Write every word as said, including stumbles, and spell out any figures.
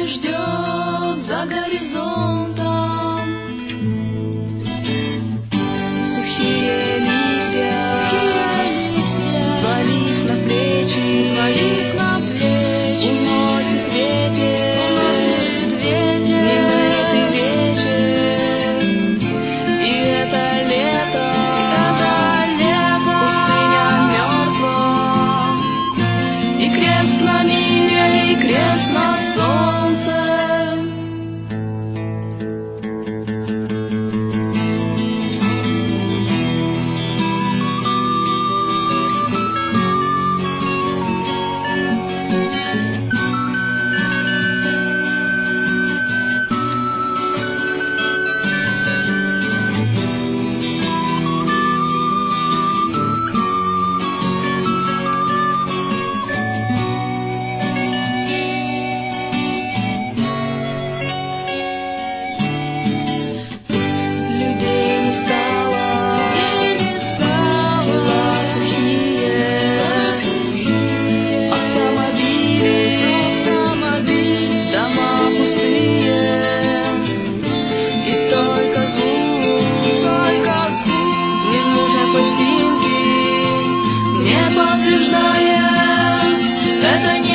ждет за горизонтом. Сухие листья, сухие листья, свалив на плечи, свалив на плечи, уносит ветер, уносит ветер, немытый вечер. И это лето, это лето, пустыня мертва, и крест на небе, и крест на солнце. Это не